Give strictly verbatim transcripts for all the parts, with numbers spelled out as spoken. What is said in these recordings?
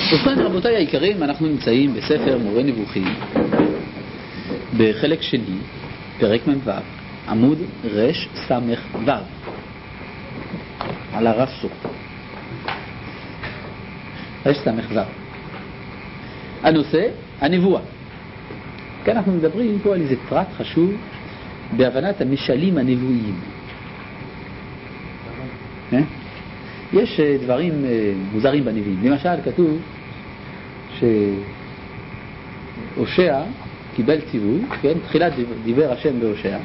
ובכן רבותיי היקרים, אנחנו נמצאים בספר מורה נבוכים בחלק שני, פרק מ"ו, עמוד רש סמך ו' על הרסו רש סמך ו'. הנושא, הנבואה. כאן אנחנו מדברים פה על איזה פרט חשוב בהבנת המשלים הנבואיים. יש דברים מוזרים בנביאים. למשל כתוב שהושע קיבל ציווי, כן? תחילת דיבר השם בהושע,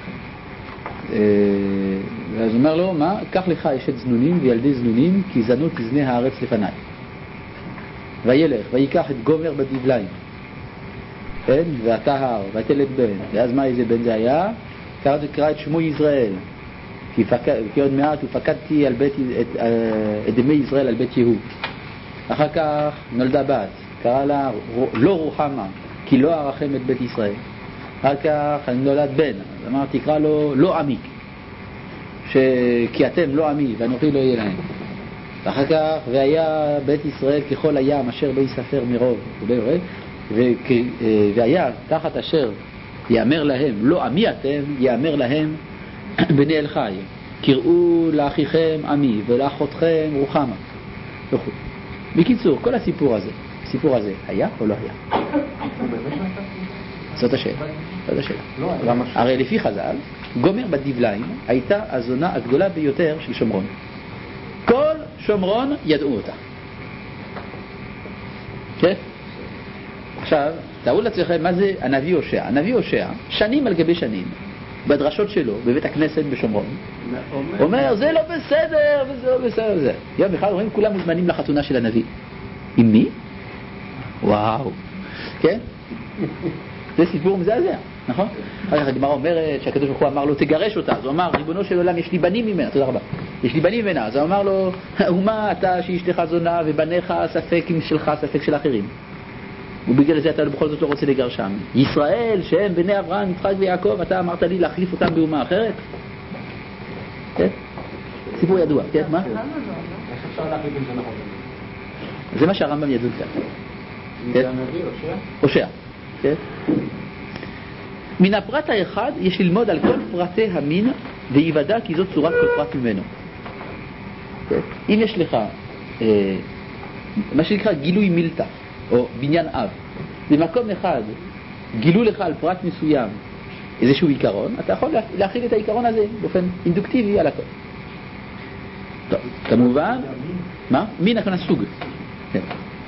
ואז אומר לו, מה? קח לך אשת זנונים וילדי זנונים, כי זנות תזנה הארץ לפניי. וילך ויקח את גומר בדבליים, כן? והטהר ותלד בן. ואז מה איזה בן זה היה? קרא את שמו ישראל, כי, פק... כי עוד מעט ופקדתי על בית... את... את דמי ישראל על בית יהוד. אחר כך נולדה בת, קרא לה לא רוחמה, כי לא ארחם את בית ישראל. אחר כך נולד בן, אז אמר תקרא לו לא עמי, ש... כי אתם לא עמי ואנוכי לא יהיה להם. ואחר כך והיה בית ישראל ככל הים אשר לא יספר מרוב, ו... והיה תחת אשר יאמר להם לא עמי אתם, יאמר להם בני אל חי, קראו לאחיכם עמי ולאחותכם רוחמה. בקיצור, כל הסיפור הזה, הסיפור הזה היה או לא היה? זאת השאלה. זאת השאלה. הרי לפי חז"ל, גומר בדבליים הייתה הזונה הגדולה ביותר של שומרון. כל שומרון ידעו אותה. כן? עכשיו, תראו לעצמכם מה זה הנביא הושע. הנביא הושע, שנים על גבי שנים, בדרשות שלו, בבית הכנסת בשומרון, אומר, זה לא בסדר, וזה לא בסדר, וזה. יום אחד רואים, כולם מוזמנים לחתונה של הנביא. עם מי? וואו. כן? זה סיפור מזעזע, נכון? אחר כך הגמרא אומרת שהקדוש ברוך הוא אמר לו, תגרש אותה. אז הוא אמר, ריבונו של עולם, יש לי בנים ממנה, תודה רבה. יש לי בנים ממנה. אז הוא אמר לו, ומה אתה שאשתך זונה ובניך ספק שלך, ספק של אחרים? ובגלל זה אתה בכל זאת לא רוצה לגרשם. ישראל, שהם בני אברהם, יצחק ויעקב, אתה אמרת לי להחליף אותם באומה אחרת? כן? סיפור ידוע, כן? מה? איך אפשר להחליף אם זה נכון? זה מה שהרמב"ם ידעו כאן. זה הנביא, הושע? הושע, כן? מן הפרט האחד יש ללמוד על כל פרטי המין ויוודע כי זאת צורת כל פרט ממנו. כן? אם יש לך אה, מה שנקרא גילוי מילתא או בניין אב, במקום אחד גילו לך על פרט מסוים איזשהו עיקרון, אתה יכול להכיל את העיקרון הזה באופן אינדוקטיבי על הכל. טוב, כמובן, מה? מין הכוונה סוג. כן.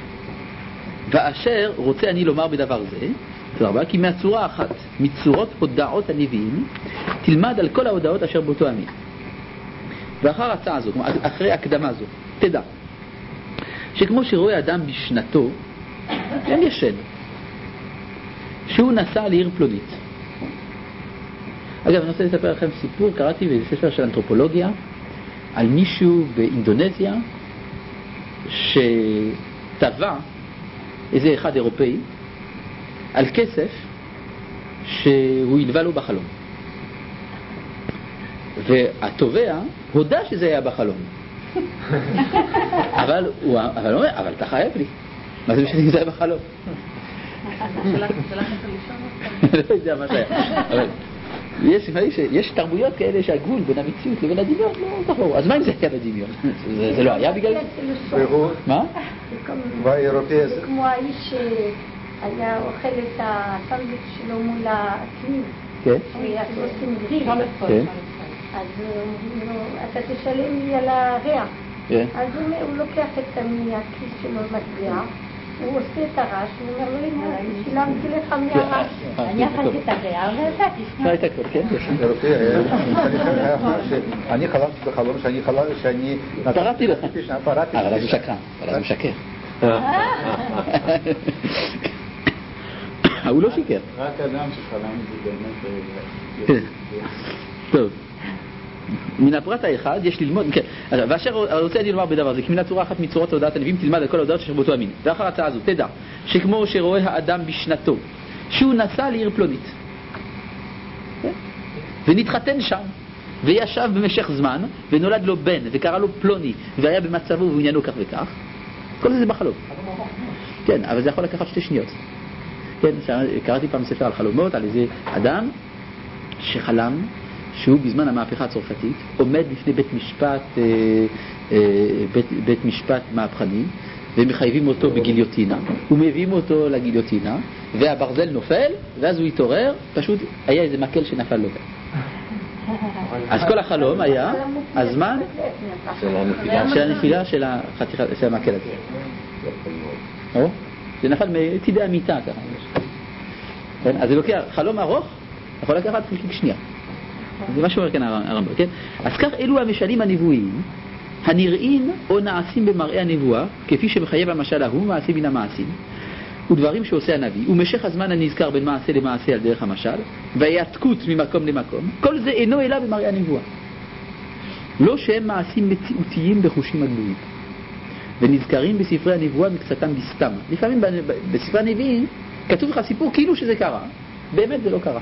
ואשר רוצה אני לומר בדבר זה, תרבה, כי מהצורה אחת, מצורות הודעות הנביאים, תלמד על כל ההודעות אשר באותו המין. ואחר הצעה זו, אחרי הקדמה זו, תדע, שכמו שרואה אדם בשנתו, אין ישן, שהוא נסע לעיר פלונית. אגב, אני רוצה לספר לכם סיפור, קראתי באיזה ספר של אנתרופולוגיה, על מישהו באינדונזיה, שטבע איזה אחד אירופאי, על כסף שהוא ילווה לו בחלום. והטובע הודע שזה היה בחלום. אבל הוא אומר, אבל אתה חייב לי. מה זה משנה אם זה היה בחלום? שלח את הלישון? לא יודע מה שהיה. יש תרבויות כאלה שהגבול בין המציאות לבין הדמיון לא כך ברור. אז מה אם זה היה בדמיון? זה לא היה בגלל זה? מה? זה כמו האיש שהיה אוכל את הסנדוויץ' שלו מול הקנים. כן. ועושים גריל. כן. אז אתה תשלם לי על הריח. אז הוא לוקח את מהכיס שלו מטבע, הוא עושה את הרעש, הוא אומר לו, הנה, שילמתי לך מהרעש. אני אכלתי את הריח והבאתי. לא הייתה כבר, כן? אני חלמתי בחלום שאני חלמתי שאני... פרעתי לך. אבל אז הוא שקרן, אבל אז הוא שקר. הוא לא שיקר. רק אדם שחלם זה באמת... טוב. מן הפרט האחד יש ללמוד, כן, ואשר רוצה אני לומר בדבר זה, כי מן הצורה אחת מצורות הודעת הנביאים תלמד על כל ההודעות אשר באותו המין. ואחר הצעה הזו, תדע, שכמו שרואה האדם בשנתו, שהוא נסע לעיר פלונית, ונתחתן שם, וישב במשך זמן, ונולד לו בן, וקרא לו פלוני, והיה במצבו ועניינו כך וכך, כל זה זה בחלום. כן, אבל זה יכול לקחת שתי שניות. כן, קראתי פעם ספר על חלומות, על איזה אדם שחלם שהוא בזמן המהפכה הצרפתית עומד בפני בית משפט, אה, אה, בית, בית משפט מהפכני, ומחייבים אותו בגיליוטינה, ומביאים אותו לגיליוטינה, והברזל נופל, ואז הוא התעורר, פשוט היה איזה מקל שנפל לו. אז כל החלום היה הזמן של הנפילה של המקל הזה. או? זה נפל מטידי המיטה ככה. אז זה לוקח, חלום ארוך יכול לקחת חלקיק שנייה. זה מה שאומר כאן הרמב"ם, כן? אז כך אלו המשלים הנבואיים הנראים או נעשים במראה הנבואה, כפי שמחייב המשל ההוא, מעשים מן המעשים, ודברים שעושה הנביא, ומשך הזמן הנזכר בין מעשה למעשה על דרך המשל, והיעתקות ממקום למקום, כל זה אינו אלא במראה הנבואה. לא שהם מעשים מציאותיים בחושים הגלויים, ונזכרים בספרי הנבואה מקצתם בסתם. לפעמים בספרי הנביאים כתוב לך סיפור כאילו שזה קרה, באמת זה לא קרה.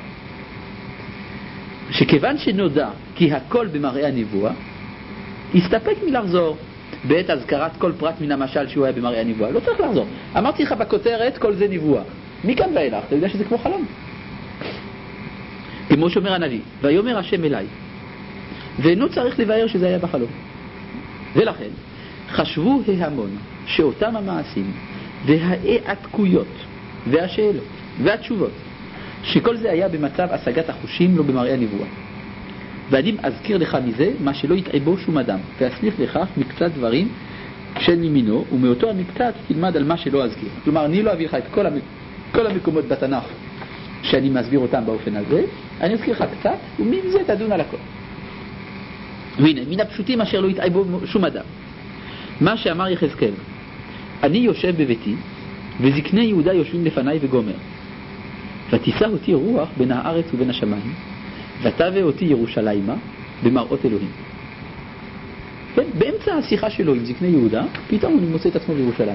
שכיוון שנודע כי הכל במראה הנבואה, הסתפק מלחזור בעת הזכרת כל פרט מן המשל שהוא היה במראה הנבואה. לא צריך לחזור. אמרתי לך בכותרת כל זה נבואה. מכאן ואילך, אתה יודע שזה כמו חלום. כמו שאומר הנביא, ויאמר השם אליי, ואינו צריך לבאר שזה היה בחלום. ולכן חשבו ההמון שאותם המעשים וההעתקויות והשאלות והתשובות, שכל זה היה במצב השגת החושים, לא במראה הנבואה. ואני אזכיר לך מזה מה שלא יתעבו שום אדם, ואסליך לכך מקצת דברים של ממינו, ומאותו המקצת תלמד על מה שלא אזכיר. כלומר, אני לא אביא לך את כל, המק... כל המקומות בתנ"ך שאני מסביר אותם באופן הזה, אני אזכיר לך קצת, ומזה תדון על הכל. והנה, מן הפשוטים אשר לא יתעבו שום אדם. מה שאמר יחזקאל, אני יושב בביתי, וזקני יהודה יושבים לפניי וגומר. ותישא אותי רוח בין הארץ ובין השמיים, ותביא אותי ירושלימה במראות אלוהים. כן? באמצע השיחה שלו עם זקני יהודה, פתאום הוא מוצא את עצמו בירושלים.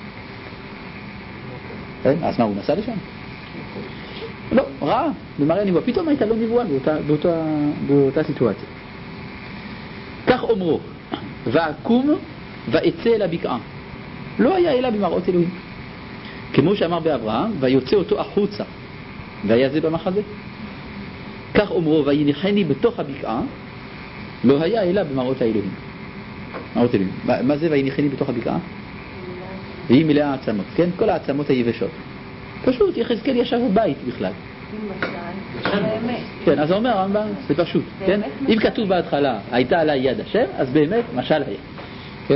כן? אז מה, הוא נסע לשם? לא, ראה, במראה הנבואה. פתאום הייתה לו נבואה באותה, באותה, באותה סיטואציה. כך אומרו, ואקום ואצא אל הבקעה. לא היה אלא במראות אלוהים. כמו שאמר באברהם, ויוצא אותו החוצה, והיה זה במחזה. כך אומרו, ויניחני בתוך הבקעה, לא היה אלא במראות האלוהים. מראות אלוהים. מה זה ויניחני בתוך הבקעה? והיא מלאה העצמות, כן? כל העצמות היבשות. פשוט, יחזקאל ישב בבית בכלל. כן, אז הוא אומר, הרמב"ם, זה פשוט, כן? אם כתוב בהתחלה, הייתה עליי יד השם, אז באמת, משל היה. כן?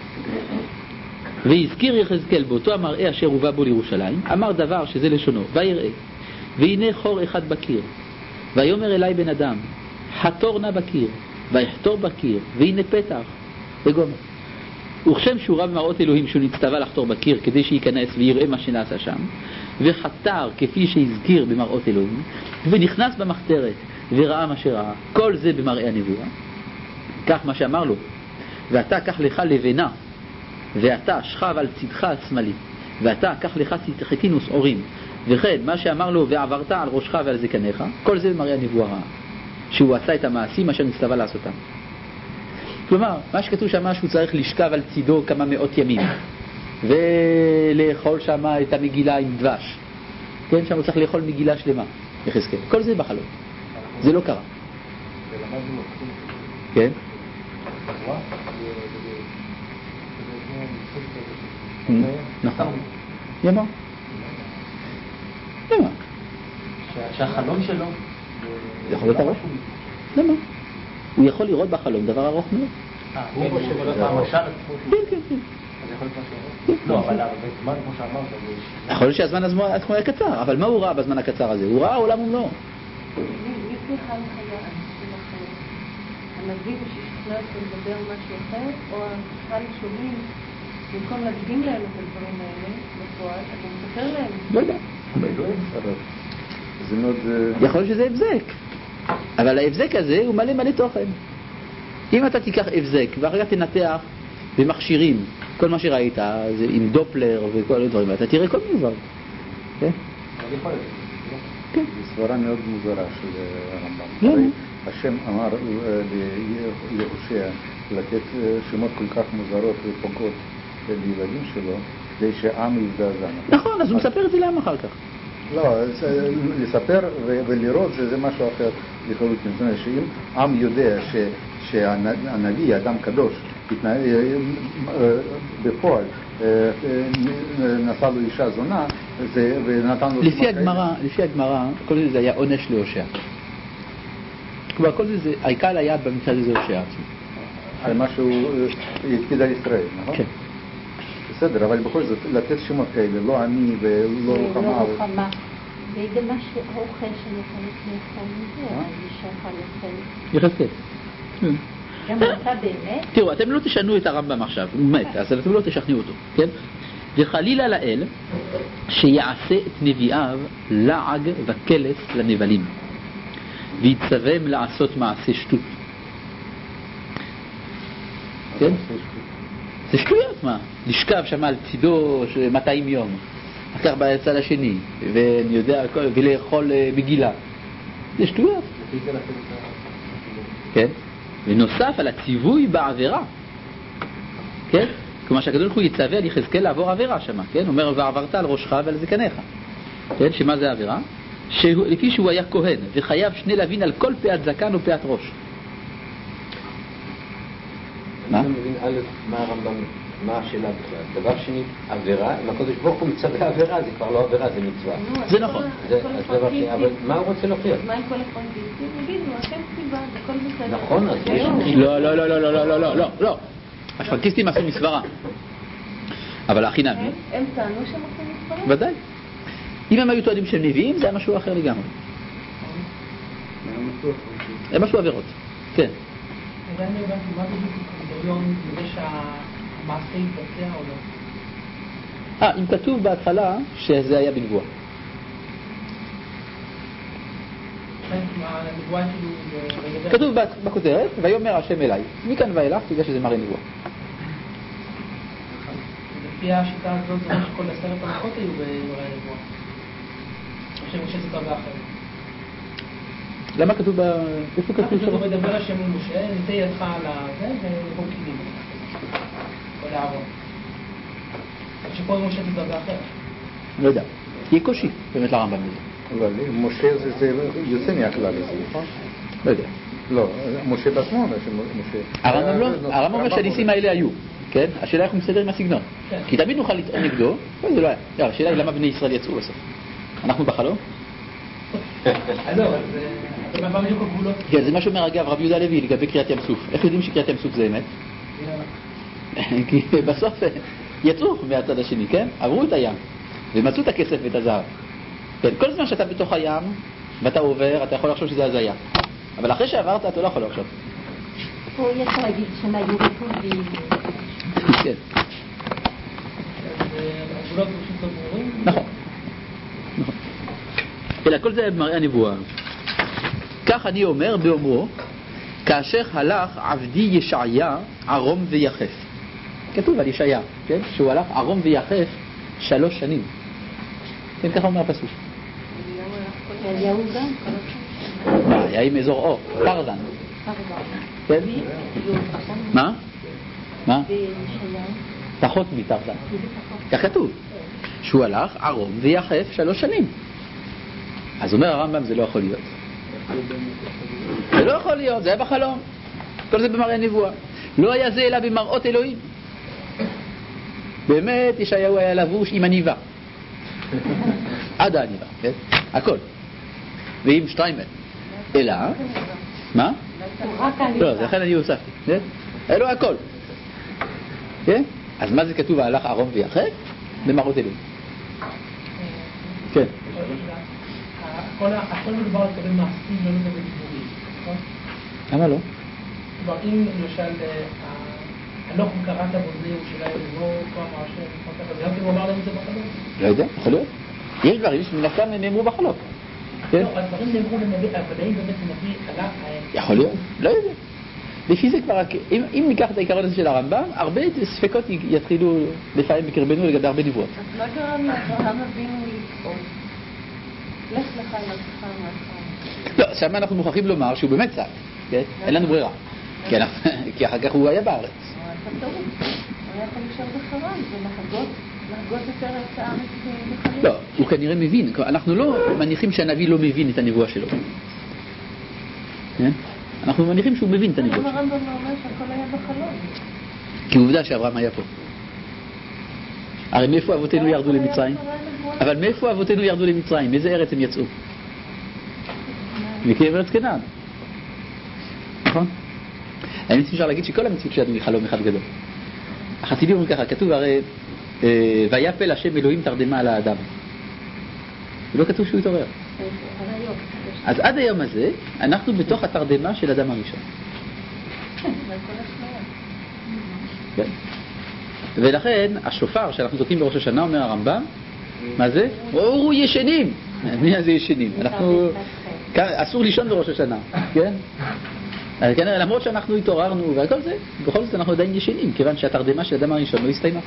והזכיר יחזקאל באותו המראה אשר הובא בו לירושלים, אמר דבר שזה לשונו, ויראה, והנה חור אחד בקיר, ויאמר אליי בן אדם, חתור נא בקיר, ויחתור בקיר, והנה פתח, וגומר. וכשם שהוא ראה במראות אלוהים שהוא נצטווה לחתור בקיר כדי שייכנס ויראה מה שנעשה שם, וחתר כפי שהזכיר במראות אלוהים, ונכנס במחתרת וראה מה שראה, כל זה במראה הנבואה. כך מה שאמר לו, ואתה קח לך לבנה, ואתה שכב על צדך השמאלי, ואתה קח לך חתינוס אורים, וכן מה שאמר לו ועברת על ראשך ועל זקניך, כל זה במראה הנבואה, שהוא עשה את המעשים אשר נצטווה לעשותם. כלומר, מה שכתוב שם שהוא צריך לשכב על צידו כמה מאות ימים ולאכול שם את המגילה עם דבש, כן, שם הוא צריך לאכול מגילה שלמה, יחזקאל. כל זה בחלום, זה לא קרה. כן? נכון. ימה. ימה. שהחלום שלו יכול להיות ארוך? למה? הוא יכול לראות בחלום דבר ארוך מאוד. אה, הוא יכול לראות במשל עצמו. כן, כן, כן. אז יכול להיות משהו ארוך? לא, אבל בזמן, כמו שאמרת, יכול להיות שהזמן עצמו היה קצר, אבל מה הוא ראה בזמן הקצר הזה? הוא ראה עולם ומלואו. מי צריכה הנחיה אנשים אחרים? הנביא ששכנע אותו לדבר משהו אחר, או הקהל שומעים, במקום להקדים להם את הדברים האלה, בפועל, אתה מספר להם. לא יודע. זה מאוד... יכול להיות שזה הבזק, אבל ההבזק הזה הוא מלא מלא תוכן. אם אתה תיקח הבזק ואחר כך תנתח במכשירים כל מה שראית, זה עם דופלר וכל הדברים, ואתה תראה כל מיני דברים. כן? זו סברה מאוד מוזרה של הרמב"ם. למה? השם אמר ליהושע לתת שמות כל כך מוזרות ופוגעות לילדים שלו, כדי שעם יזדעזע. נכון, אז הוא מספר את זה להם אחר כך. לא, לספר ולראות זה משהו אחר לחלוטין. זאת אומרת שאם עם יודע שהנביא, האדם קדוש, בפועל נשא לו אישה זונה ונתן לו... לפי הגמרא, לפי הגמרא, כל זה היה עונש להושע. כלומר, כל זה, העיקר היד במקרה הזה זה הושע עצמו. על מה שהוא הקפיד על ישראל, נכון? כן. בסדר, אבל בכל זאת, לתת שמות כאלה, לא עני ולא רוחמה. לא רוחמה. וגם מה שהאוכל שנתנת לאכול מזה, אישה חלופן. יחזקאל. גם אתה באמת? תראו, אתם לא תשנו את הרמב"ם עכשיו, הוא מת, אז אתם לא תשכנעו אותו, כן? וחלילה לאל שיעשה את נביאיו לעג וקלס לנבלים, ויצווהם לעשות מעשה שטות. כן? זה שטויות, מה? לשכב שם על צידו מאתיים יום, אחר בצד השני, ואני יודע, ולאכול מגילה. זה שטויות. כן? ונוסף על הציווי בעבירה. כן? כלומר שהקדוש ברוך הוא יצווה על יחזקאל לעבור עבירה שמה, כן? אומר, ועברת על ראשך ועל זקניך. כן? שמה זה עבירה? לפי שהוא היה כהן, וחייב שני לווין על כל פאת זקן ופאת ראש. אני לא מבין א', מה הרמב"ם, מה השאלה בכלל. דבר שני, עבירה, אם הקדוש ברוך הוא מצווה עבירה, זה כבר לא עבירה, זה מצווה. זה נכון. זה דבר שני, אבל מה הוא רוצה להוכיח? מה עם כל הפרנטיסטים? נגיד, הוא אתם סיבה, הכל בסדר. נכון, אז יש... לא, לא, לא, לא, לא, לא, לא, לא, לא. הפרנטיסטים עשו מסברה. אבל הכי נמי. הם טענו שהם עשו מסברה? ודאי. אם הם היו טוענים שהם נביאים, זה היה משהו אחר לגמרי. הם משהו עבירות. כן. עדיין לא הבנתי מה בדיוק הקריטריון כדי שהמעשה יתבצע או לא? אה, אם כתוב בהתחלה שזה היה בנבואה. הנבואה כאילו... כתוב בכותרת, ויאמר השם אליי. מכאן ואילך תדע שזה מראה נבואה. לפי השיטה הזאת זה אומר שכל עשרת המכות היו במראה נבואה. או שמשה זה דרגה אחרת. למה כתוב ב... איפה כתוב שם? הוא מדבר השם למשה, ניתן ידך על הזה ובוא קידים. או לעבור. שפה משה זה דרגה אחרת. לא יודע. יהיה קושי באמת לרמב"ם בזה. אבל משה זה יוצא מהכלל הזה, נכון? לא יודע. לא, משה בעצמו אומר שמשה... הרמב"ם לא, הרמב"ם אומר שהניסים האלה היו, כן? השאלה איך הוא מסתדר עם הסגנון. כי תמיד נוכל לטעון נגדו, וזה לא היה. השאלה היא למה בני ישראל יצאו בסוף. אנחנו בחלום? לא, אז מה בדיוק הגבולות? כן, זה מה שאומר אגב רבי יהודה הלוי לגבי קריאת ים סוף. איך יודעים שקריאת ים סוף זה אמת? כי בסוף יצאו מהצד השני, כן? עברו את הים ומצאו את הכסף ואת הזהב. כן, כל זמן שאתה בתוך הים ואתה עובר, אתה יכול לחשוב שזה הזיה. אבל אחרי שעברת אתה לא יכול לחשוב. פה יש להגיד שהם היו רפודים. כן. אז הגבולות פשוט לא ברורים? נכון. נכון. אלא כל זה מראה הנבואה. כך אני אומר באומרו, כאשר הלך עבדי ישעיה ערום ויחף. כתוב על ישעיה, כן? שהוא הלך ערום ויחף שלוש שנים. כן, ככה אומר הפסוק. אליהו גם. מה, היה עם אזור אור, טרזן. כן? מה? מה? פחות מטרזן. כך כתוב. שהוא הלך ערום ויחף שלוש שנים. אז אומר הרמב"ם זה לא יכול להיות. זה לא יכול להיות, זה היה בחלום. כל זה במראה נבואה. לא היה זה אלא במראות אלוהים. באמת ישעיהו היה לבוש עם עניבה. עד העניבה, כן? הכל. ועם שטריימל. אלא? מה? לא, זה לכן אני הוספתי. כן? אלו הכל. כן? אז מה זה כתוב? הלך ערום ויחף? במראות אלוהים. כן. הכל מדובר לקבל מעשים, לא לקבל דיבורים, נכון? למה לא? כלומר, אם למשל הלוך קראת בוזיהו של האלוהו, כבר אמר שם, אז הוא אמר להם את זה בחלום? לא יודע, יכול להיות. יש דברים שמן הסתם הם נאמרו בחלום. לא, הדברים נאמרו לנביא, אבל האם באמת נביא עלה... יכול להיות, לא יודע. לפי זה כבר, אם ניקח את העיקרון הזה של הרמב"ם, הרבה ספקות יתחילו לפעמים בקרבנו לגבי הרבה נבואות. אז מה גרם לאברהם אבינו לפעול? לך לך עם עצמך מעצמך. לא, שם אנחנו מוכרחים לומר שהוא באמת צעק, כן? אין לנו ברירה. כי אחר כך הוא היה בארץ. הוא היה טעות. הוא היה יכול להישאר בחרן ולחגות להגות את ארץ הארץ בחלום? לא, הוא כנראה מבין. אנחנו לא מניחים שהנביא לא מבין את הנבואה שלו. כן? אנחנו מניחים שהוא מבין את הנבואה שלו. הרמב"ם אומר שהכל היה בחלום. כי עובדה שאברהם היה פה. הרי מאיפה אבותינו ירדו למצרים? אבל מאיפה אבותינו ירדו למצרים? מאיזה ארץ הם יצאו? מקרב ארץ כנען. נכון? האמת אפשר להגיד שכל המציאות שלנו היא חלום אחד גדול. החסידים אומרים ככה, כתוב הרי ויפל השם אלוהים תרדמה על האדם. ולא כתוב שהוא התעורר. אז עד היום הזה אנחנו בתוך התרדמה של אדם הראשון. כן. ולכן השופר שאנחנו תוקעים בראש השנה, אומר הרמב"ם, מה זה? אורו ישנים. מי זה ישנים? אנחנו אסור לישון בראש השנה, כן? כנראה למרות שאנחנו התעוררנו וכל זה, בכל זאת אנחנו עדיין ישנים, כיוון שהתרדמה של אדם הראשון לא הסתיימה.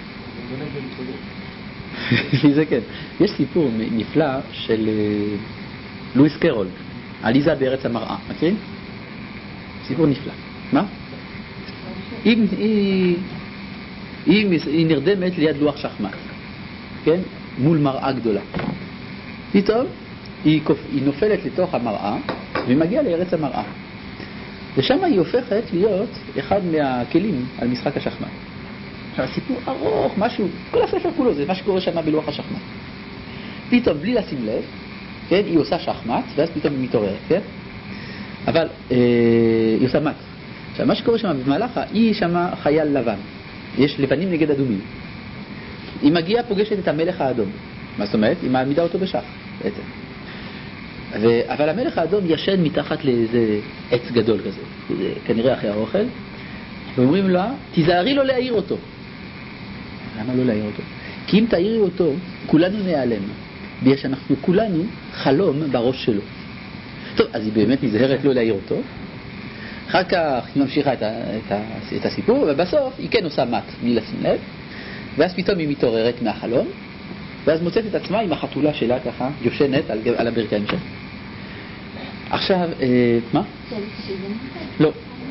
זה כן. יש סיפור נפלא של לואיס קרול, עליזה בארץ המראה, מכירים? סיפור נפלא. מה? היא, היא, היא, היא נרדמת ליד לוח שחמט, כן? מול מראה גדולה. פתאום היא, היא נופלת לתוך המראה והיא מגיעה לארץ המראה. ושם היא הופכת להיות אחד מהכלים על משחק השחמט. עכשיו, סיפור ארוך, משהו, כל הספר כולו, זה מה שקורה שם בלוח השחמט. פתאום, בלי לשים לב, כן, היא עושה שחמט, ואז פתאום היא מתעוררת, כן? אבל אה, היא עושה מט. עכשיו, מה שקורה שם במהלך, היא שם חייל לבן. יש לבנים נגד אדומים. היא מגיעה, פוגשת את המלך האדום. מה זאת אומרת? היא מעמידה אותו בשח, בעצם. ו... אבל המלך האדום ישן מתחת לאיזה עץ גדול כזה, זה כנראה אחרי האוכל, ואומרים לה, תיזהרי לו להעיר אותו. למה לא להעיר אותו? כי אם תעירי אותו, כולנו נעלם, בגלל שאנחנו כולנו חלום בראש שלו. טוב, אז היא באמת נזהרת לא להעיר אותו, אחר כך היא ממשיכה את, ה... את, ה... את הסיפור, ובסוף היא כן עושה מת, בלי לשים לב, ואז פתאום היא מתעוררת מהחלום, ואז מוצאת את עצמה עם החתולה שלה ככה, יושנת על, על הברכיים שלה. עכשיו, אה, מה? לא.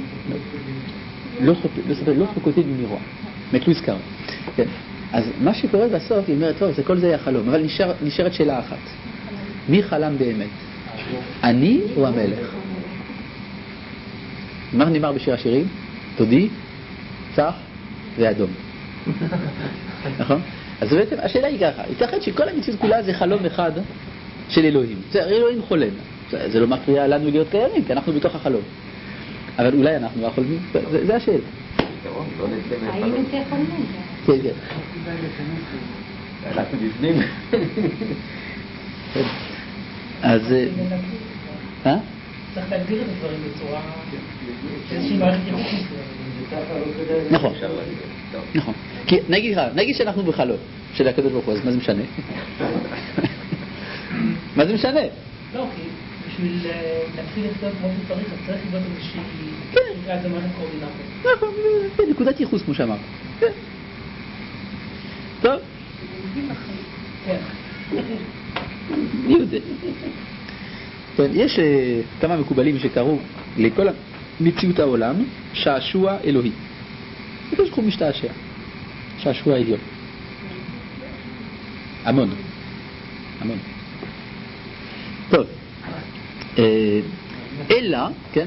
לא סופר, לא ספקותי במירוע. מתלו הזכר. כן. אז מה שקורה בסוף, היא אומרת, טוב, זה כל זה היה חלום, אבל נשאר, נשארת שאלה אחת. מי חלם באמת? אני או המלך? מה נאמר בשיר השירים? דודי, צח ואדום. נכון? אז בעצם השאלה היא ככה, ייתכן שכל המציאות כולה זה חלום אחד של אלוהים. זה אלוהים חולם. זה, זה לא מפריע לנו להיות קיימים, כי אנחנו בתוך החלום. אבל אולי אנחנו החולמים, זה, זה השאלה. האם את חולמים? כן, כן. אנחנו בפנים. אז... אה? צריך להגדיר את הדברים בצורה... איזושהי מערכת יחסית. נכון. נכון. כי נגיד, נגיד שאנחנו בחלום של הקדוש ברוך הוא, אז מה זה משנה? מה זה משנה? לא, כי בשביל להתחיל לכתוב כמו שצריך, אז צריך לבנות איזושהי... כן. נקרא את זה מערכת קורדינטות. נכון, זה נקודת ייחוס כמו שאמרת. טוב. כן. מי יודע? יש כמה מקובלים שקראו לכל מציאות העולם שעשוע אלוהי. זה שכו משתעשע. שעשוע עליון. המון. המון. טוב. אלא, כן?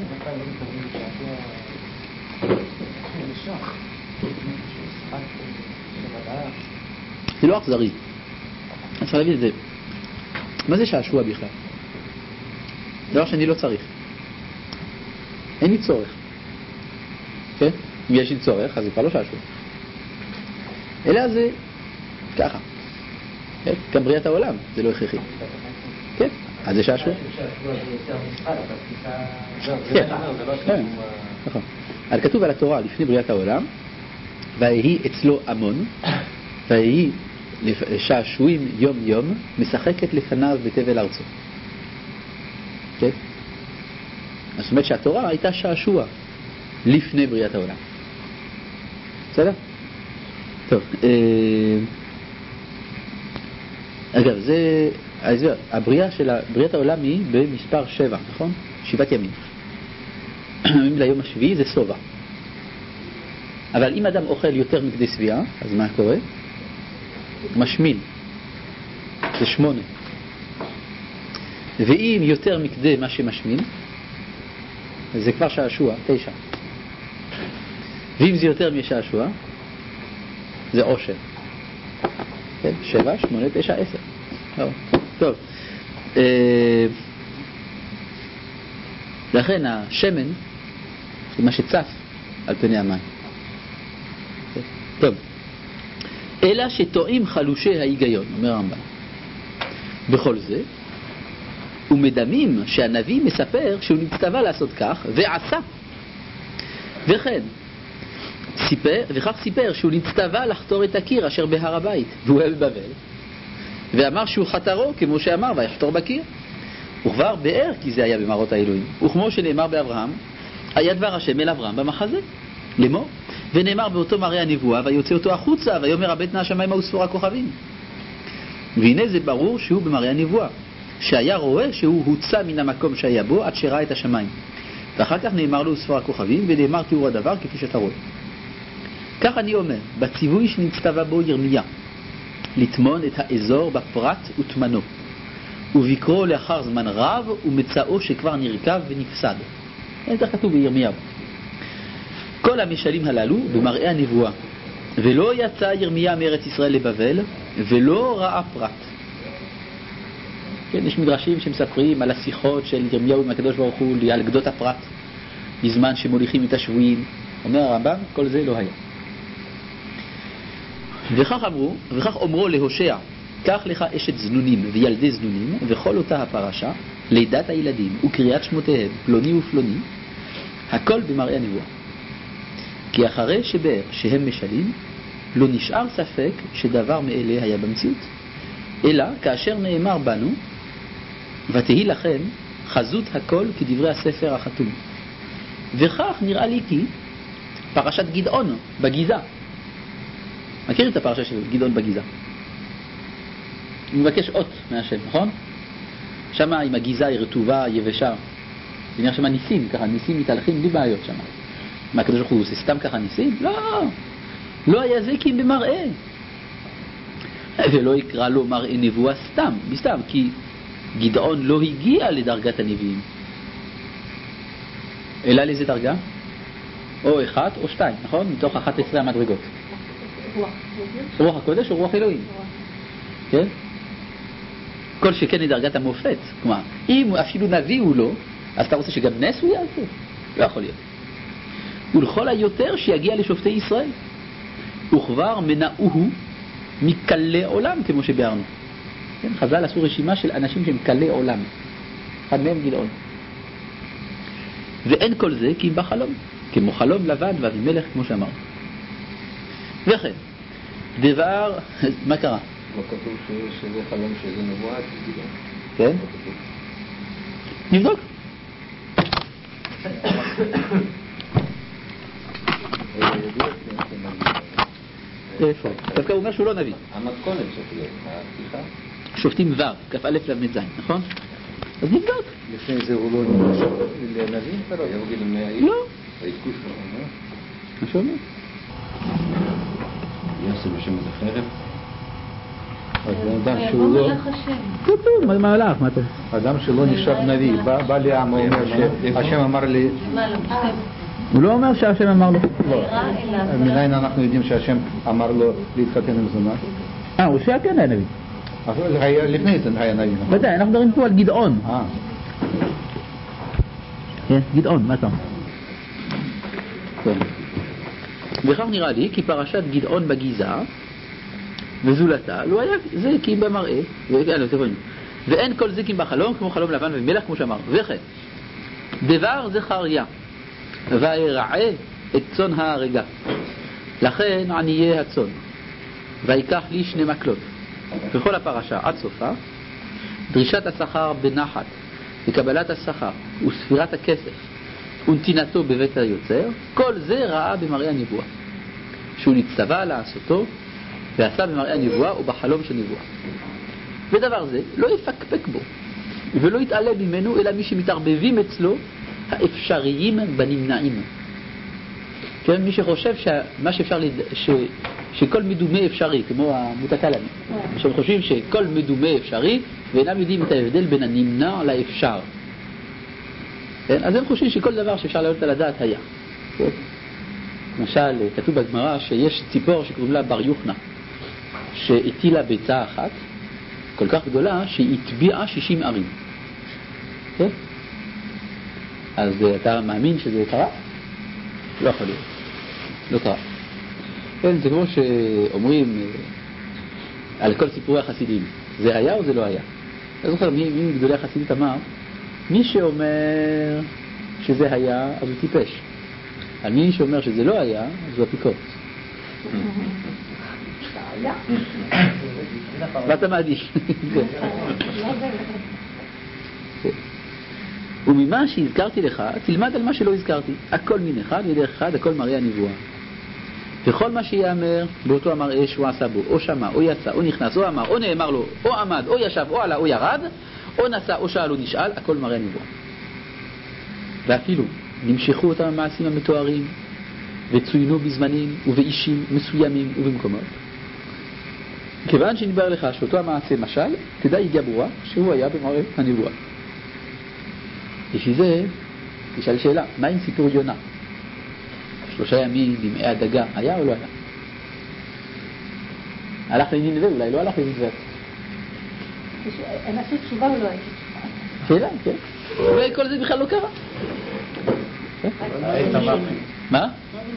זה לא אכזרי. אני צריך להבין את זה. מה זה שעשוע בכלל? דבר שאני לא צריך. אין לי צורך. כן? אם יש לי צורך, אז זה כבר לא שעשוע. אלא זה ככה. כן? גם בריאת העולם זה לא הכרחי. כן? אז זה שעשוע. כן. נכון. אז כתוב על התורה לפני בריאת העולם, והיא אצלו המון, והיא שעשועים יום יום, משחקת לפניו בתבל ארצו. כן? זאת אומרת שהתורה הייתה שעשוע לפני בריאת העולם. בסדר? טוב. אגב, זה... הבריאה של בריאת העולם היא במספר שבע, נכון? שבעת ימים. ליום השביעי זה סובה. אבל אם אדם אוכל יותר מכדי שביעה, אז מה קורה? משמין, זה שמונה. ואם יותר מכדי מה שמשמין, זה כבר שעשוע, תשע. ואם זה יותר משעשוע, זה עושר. כן? שבע, שמונה, תשע, עשר. טוב. טוב. אה... לכן השמן זה מה שצף על פני המים. טוב. אלא שטועים חלושי ההיגיון, אומר הרמב"ם. בכל זה, ומדמים שהנביא מספר שהוא נצטווה לעשות כך, ועשה. וכן, סיפר, וכך סיפר שהוא נצטווה לחתור את הקיר אשר בהר הבית, והוא היה בבבל, ואמר שהוא חתרו כמו שאמר, ויחתור בקיר. וכבר באר כי זה היה במראות האלוהים. וכמו שנאמר באברהם, היה דבר השם אל אברהם במחזה, לאמור, ונאמר באותו מראה הנבואה, ויוצא אותו החוצה, ויאמר הבט נא השמיימה וספור הכוכבים. והנה זה ברור שהוא במראה הנבואה, שהיה רואה שהוא הוצא מן המקום שהיה בו עד שראה את השמיים. ואחר כך נאמר לו ספור הכוכבים, ונאמר תיאור הדבר כפי שאתה רואה. כך אני אומר, בציווי שנצטווה בו ירמיה, לטמון את האזור בפרט ותמנו, ובקרו לאחר זמן רב ומצאו שכבר נרכב ונפסד. זה כתוב בירמיהו. כל המשלים הללו במראה הנבואה, ולא יצא ירמיה מארץ ישראל לבבל, ולא ראה פרט. כן, יש מדרשים שמספרים על השיחות של ירמיהו עם הקדוש ברוך הוא, על גדות הפרט, בזמן שמוליכים את השבויים. אומר הרמב"ם, כל זה לא היה. וכך אמרו, וכך אומרו להושע, קח לך אשת זנונים וילדי זנונים, וכל אותה הפרשה, לידת הילדים וקריאת שמותיהם, פלוני ופלוני, הכל במראה הנבואה. כי אחרי שבאר שהם משלים, לא נשאר ספק שדבר מאלה היה במציאות. אלא כאשר נאמר בנו, ותהי לכם חזות הכל כדברי הספר החתום. וכך נראה לי כי פרשת גדעון בגיזה. מכיר את הפרשה של גדעון בגיזה? הוא מבקש אות מהשם, נכון? שמה עם הגיזה היא רטובה, יבשה. זה נראה שמה ניסים, ככה ניסים מתהלכים בלי בעיות שמה. מה הקדוש ברוך הוא עושה סתם ככה ניסים? לא, לא היה זה כי במראה. ולא יקרא לו מראה נבואה סתם, בסתם, כי גדעון לא הגיע לדרגת הנביאים. אלא לאיזה דרגה? או אחת או שתיים, נכון? מתוך אחת עשרה המדרגות. רוח. רוח הקודש או רוח אלוהים? כן? כל שכן לדרגת המופת. כלומר, אם אפילו נביא הוא לא, אז אתה רוצה שגם נס הוא יעשה? לא יכול להיות. ולכל היותר שיגיע לשופטי ישראל. וכבר מנעוהו מקלי עולם, כמו שביארנו. כן? חז"ל עשו רשימה של אנשים שהם קלי עולם. אחד מהם גדעון. ואין כל זה כי אם בחלום. כמו חלום לבן ואבימלך, כמו שאמר. וכן, דבר, מה קרה? לא כתוב שזה חלום שזה נבואה? כן? נבדוק. איפה? דווקא הוא אומר שהוא לא נביא. המתכונת של הפתיחה? שופטים ו', כף א' ל' ז', נכון? אז נבדוק. לפני זה הוא לא נחשב לנביא? לא. ההתקוש שלו, לא? מה שאומר? יוסף בשם איזה חרב? אדם שהוא לא... כתוב, מה הלך? מה אתה... אדם שלא נחשב נביא, בא לעם, הוא אומר שהשם אמר לי... הוא לא אומר שהשם אמר לו. לא. מניין אנחנו יודעים שהשם אמר לו להתחתן עם זונה? אה, הוא שהיה כן היה נביא. לפני זה היה נביא. ודאי, אנחנו מדברים פה על גדעון. אה. כן, גדעון, מה אתה? וכך נראה לי כי פרשת גדעון בגיזה וזולתה לא היה זה כי במראה ואין כל זה כי בחלום כמו חלום לבן ומלך כמו שאמר. וכן דבר זכריה וירעה את צאן ההרגה לכן עניי הצאן ויקח לי שני מקלות. וכל הפרשה עד סופה דרישת השכר בנחת וקבלת השכר וספירת הכסף ונתינתו בבית היוצר, כל זה ראה במראה הנבואה שהוא נצטווה לעשותו ועשה במראה הנבואה ובחלום של נבואה. ודבר זה לא יפקפק בו ולא יתעלה ממנו אלא מי שמתערבבים אצלו האפשריים בנמנעים. כן, מי שחושב שמה שאפשר, לד... ש... שכל מדומה אפשרי, כמו המותקלמי, שהם חושבים שכל מדומה אפשרי, ואינם יודעים את ההבדל בין הנמנע לאפשר. כן? אז הם חושבים שכל דבר שאפשר להעלות על הדעת היה. כן? למשל, כתוב בגמרא שיש ציפור שקוראים לה בר יוחנא, שהטילה ביצה אחת, כל כך גדולה, שהיא הטביעה שישים ערים. כן? אז אתה מאמין שזה קרה? לא יכול להיות. לא קרה. כן, זה כמו שאומרים על כל סיפורי החסידים, זה היה או זה לא היה? אתה זוכר, מי, מי גדולי החסידית אמר, מי שאומר שזה היה, אז הוא טיפש. על מי שאומר שזה לא היה, אז הוא אפיקורס. ואתה מעדיף. וממה שהזכרתי לך, תלמד על מה שלא הזכרתי. הכל מן אחד ודרך אחד, הכל מראה הנבואה. וכל מה שיאמר, באותו המראה שהוא עשה בו, או שמע, או יצא, או נכנס, או אמר, או נאמר לו, או עמד, או ישב, או עלה, או ירד, או נסע, או שאל, או נשאל, הכל מראה הנבואה. ואפילו נמשכו אותם המעשים המתוארים, וצוינו בזמנים ובאישים מסוימים ובמקומות. כיוון שנדבר לך שאותו המעשה משל, תדע יגיע ברורה שהוא היה במראה הנבואה. לפי זה, תשאל שאלה, מה עם סיפור יונה? שלושה ימים במאי הדגה, היה או לא היה? הלך לנינווה, אולי לא הלך לנינווה. הם עשו תשובה או לא עשו תשובה? שאלה, כן. אולי כל זה בכלל לא קרה. מה?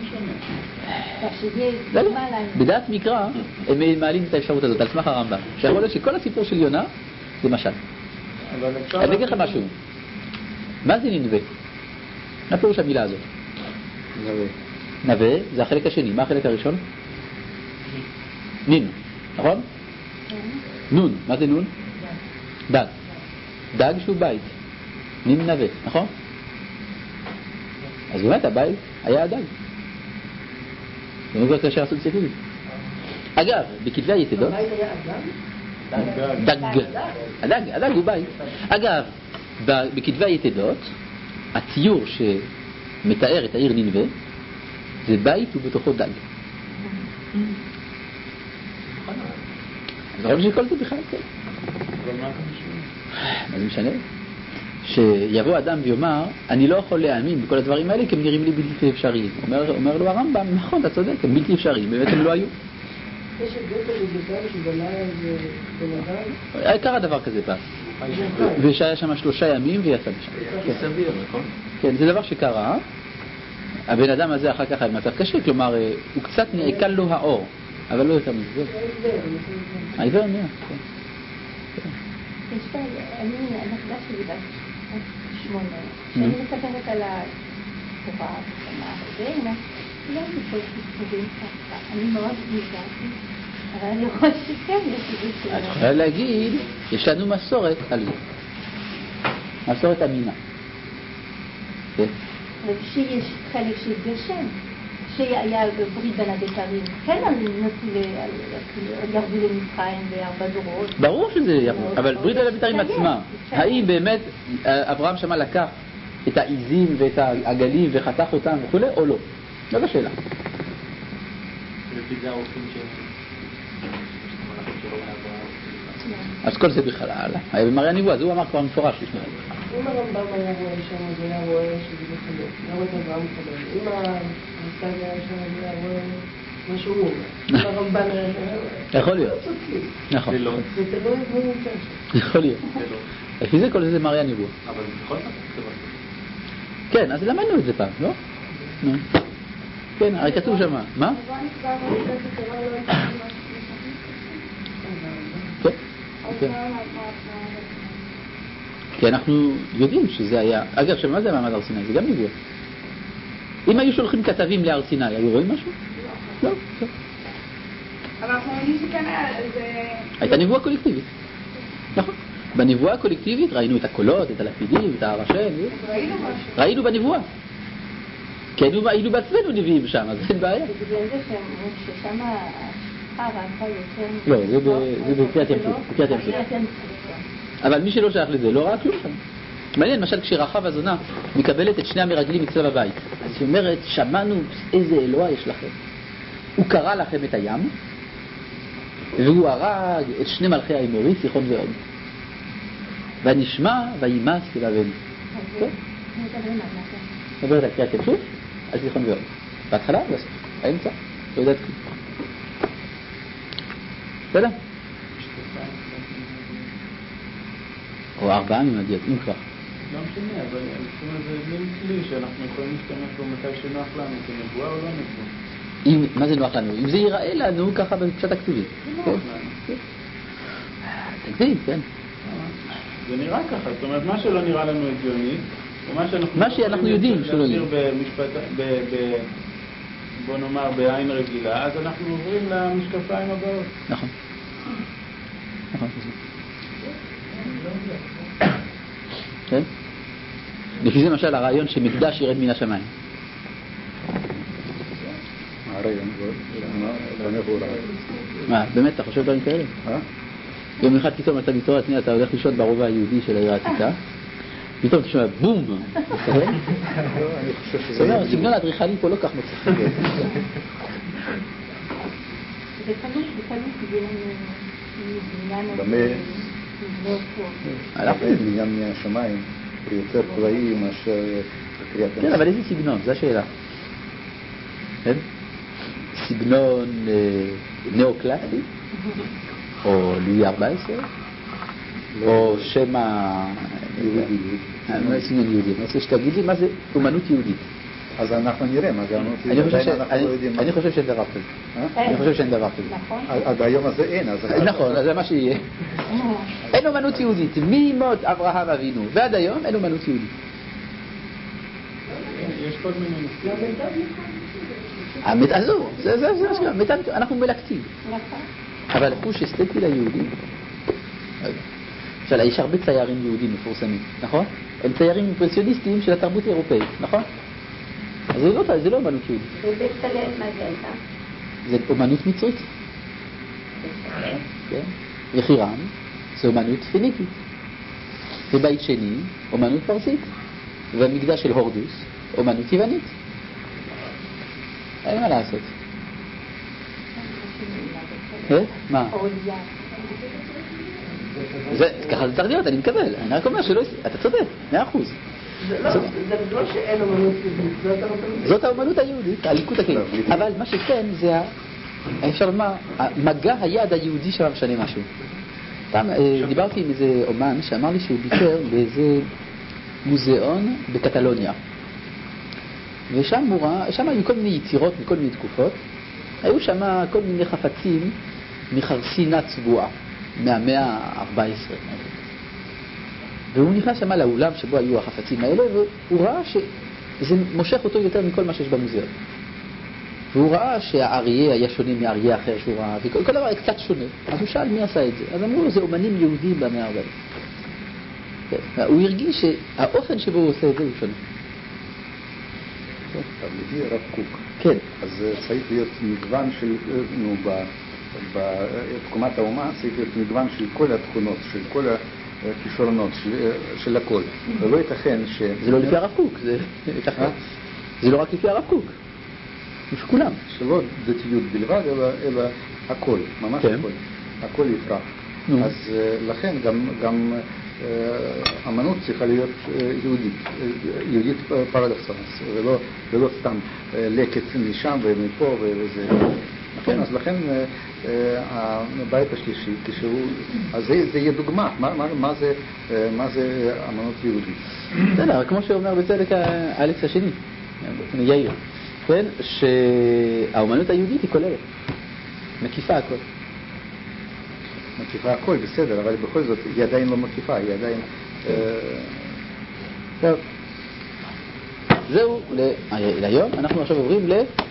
בדעת מקרא הם מעלים את האפשרות הזאת על סמך הרמב"ם, שיכול להיות שכל הסיפור של יונה זה משל. אני אגיד לך משהו, מה זה נינווה? מה פירוש המילה הזאת? נווה. נווה זה החלק השני, מה החלק הראשון? נין, נכון? נון, מה זה נון? דג. דג שהוא בית, נין נווה, נכון? אז באמת הבית היה הדג. זה מובן כאשר עשו ציטוטים. אגב, בכתבי היתדות דג. הדג, הדג הוא בית. אגב, בכתבי היתדות הציור שמתאר את העיר נינווה זה בית ובתוכו דג. אז רואים שכל זה בכלל כן. מה זה משנה? שיבוא אדם ויאמר, אני לא יכול להאמין בכל הדברים האלה כי הם נראים לי בלתי אפשריים. אומר, אומר לו הרמב"ם, נכון, אתה צודק, הם בלתי אפשריים, באמת הם לא היו. יש הגדול בגדל שבנה בן אדם? קרה דבר כזה פעם. ושהיה שם שלושה ימים ויצא בשם. סביר, נכון? כן, זה דבר שקרה. הבן אדם הזה אחר כך היה במצב קשה, כלומר, הוא קצת נעקל לו האור, אבל לא יותר מזה. העיוור נהיה, כן. יש לי, אני נכדה שלי בת שמונה, שאני מספרת על התורה, ואימא, לא הייתי כל סיפורים ככה, אני מאוד נזרתי, אבל אני רואה שכן, יש לי זה שלא. את יכולה להגיד, יש לנו מסורת על זה. מסורת אמינה. כן? ושיש חלק שהתגשם, שהיה ברית בין הבתרים, כן, ירדו למצרים בארבע דורות. ברור שזה ירדו, אבל ברית בין הבתרים עצמה, האם באמת אברהם שמה לקח את העיזים ואת העגלים וחתך אותם וכו' או לא? זאת השאלה. לפי זה הרופאים ש... אז כל זה בכלל הלאה. היה במראה הנבואה, אז הוא אמר כבר מפורש לפני. אם הרמב"ם היה רואה שם, אז היה רואה שזה מחלק. היה רואה את אברהם מחלק. אם המושג היה שם, אז היה רואה מה שהוא אומר. אם הרמב"ם היה רואה... יכול להיות. נכון. זה לא. זה תלוי איפה הוא נמצא שם. יכול להיות. לפי זה כל זה מראה הנבואה. אבל בכל זאת זה לא. כן, אז למדנו את זה פעם, לא? נו. כן, הרי כתוב שם. מה? כן. כן. כי אנחנו יודעים שזה היה... אגב, שמה זה מעמד הר סיני? זה גם נבואה. אם היו שולחים כתבים להר סיני, היו רואים משהו? לא. לא. אבל אנחנו יודעים שכן היה... הייתה נבואה קולקטיבית. נכון. בנבואה הקולקטיבית ראינו את הקולות, את הלפידים, את ההר השם. ראינו משהו. ראינו בנבואה. כי היינו בעצמנו נביאים שם, אז אין בעיה. בגלל זה ששם השחר היה יותר... לא, זה בקריאת ים סוף. אבל מי שלא שייך לזה לא ראה כלום שם. מעניין, למשל כשרחב הזונה מקבלת את שני המרגלים אצלה בבית, אז היא אומרת, שמענו איזה אלוה יש לכם. הוא קרא לכם את הים, והוא הרג את שני מלכי האמורי, סיחון ועוד. ונשמע וימאס כלבנו. מדברת על קריאת ים סוף, על סיחון ועוד. בהתחלה, בסוף, האמצע, לא יודעת כלום. בסדר? או ארבעה ממדיות, אם כבר. לא משנה, אבל זה מין כלי שאנחנו יכולים להשתמש בו מתי שנוח לנו, כנבואה או לא נבואה. מה זה נוח לנו? אם זה ייראה לנו ככה בפשט הכתובים. תקדים, כן. זה נראה ככה, זאת אומרת, מה שלא נראה לנו הגיוני, מה שאנחנו יודעים שלא להסביר במשפט, בוא נאמר בעין רגילה, אז אנחנו עוברים למשקפיים הבאות. נכון. נכון. כן? לפי זה למשל הרעיון שמקדש ירד מן השמיים. הרעיון, לא נבוא רעיון. מה, באמת, אתה חושב דברים כאלה? יום אחד פתאום אתה מתעורר, אתה הולך לישון ברובע היהודי של העיר העתיקה, פתאום תשמע בום! אני חושב שזה... זאת אומרת, הסגנון האדריכלי פה לא כך מצליח. זה תמיד, זה תמיד בגלל במה... בניין מהשמיים הוא יותר פלאי מאשר קריאת ים. כן, אבל איזה סגנון? זו השאלה. כן? סגנון נאו-קלאסי? או לואי ארבע עשרה? או שמא... יהודי. סגנון יהודי. אני רוצה שתגיד לי מה זה אומנות יהודית. אז אנחנו נראה מה זה אומנות יהודית. אני חושב שאין דבר כזה. אני חושב שאין דבר כזה. עד היום הזה אין. נכון, זה מה שיהיה. אין אומנות יהודית. ממות אברהם אבינו ועד היום אין אומנות יהודית. יש כל מיני נסים. עזור, זה מה שקרה. אנחנו מלקטים. אבל חוש אסתטי ליהודי. עכשיו, יש הרבה ציירים יהודים מפורסמים, נכון? הם ציירים אימפרסיוניסטיים של התרבות האירופאית, נכון? אז זה לא, זה לא אומנות יהודית. ובצלאל מה זה הייתה? זה אומנות מצרית. כן? וחירם זה אומנות פיניקית. ובית שני, אומנות פרסית. והמקדש של הורדוס, אומנות יוונית. אין מה לעשות. מה? זה, ככה זה צריך להיות, אני מקבל. אני רק אומר שלא... אתה צודק, מאה אחוז. זה לא שאין אומנות יהודית, זאת האומנות היהודית, הליקוט הכלי. אבל מה שכן זה, אפשר לומר, מגע היד היהודי שלה משנה משהו. פעם דיברתי עם איזה אומן שאמר לי שהוא ביקר באיזה מוזיאון בקטלוניה. ושם הוא ראה, שם היו כל מיני יצירות מכל מיני תקופות. היו שם כל מיני חפצים מחרסינה צבועה, מהמאה ה-ארבע עשרה. והוא נכנס שם לאולם שבו היו החפצים האלה, והוא ראה שזה מושך אותו יותר מכל מה שיש במוזיאון. והוא ראה שהאריה היה שונה מאריה אחר שהוא ראה, וכל דבר היה קצת שונה. אז הוא שאל מי עשה את זה. אז אמרו לו, זה אומנים יהודים במאה ה-ארבע עשרה. הוא הרגיש שהאופן שבו הוא עושה את זה הוא שונה. תלמידי רב קוק. כן. אז צריך להיות מגוון של, נו, בתקומת האומה צריך להיות מגוון של כל התכונות, של כל הכישרונות, של הכל. ולא ייתכן ש... זה לא לפי הרב קוק, זה לא רק לפי הרב קוק. יש כולם. שלא דתיות בלבד, אלא הכל, ממש הכל. הכל יפרח. אז לכן גם אמנות צריכה להיות יהודית, יהודית פרדוקסלית, ולא סתם לקט משם ומפה וזה. נכון, אז לכן הבית השלישי, כשהוא, אז זה יהיה דוגמה, מה זה אמנות יהודית. בסדר, כמו שאומר בצדק האלכס השני, יאיר, כן, שהאמנות היהודית היא כוללת, מקיפה הכל. מקיפה הכל, בסדר, אבל בכל זאת היא עדיין לא מקיפה, היא עדיין... טוב, זהו להיום, אנחנו עכשיו עוברים ל...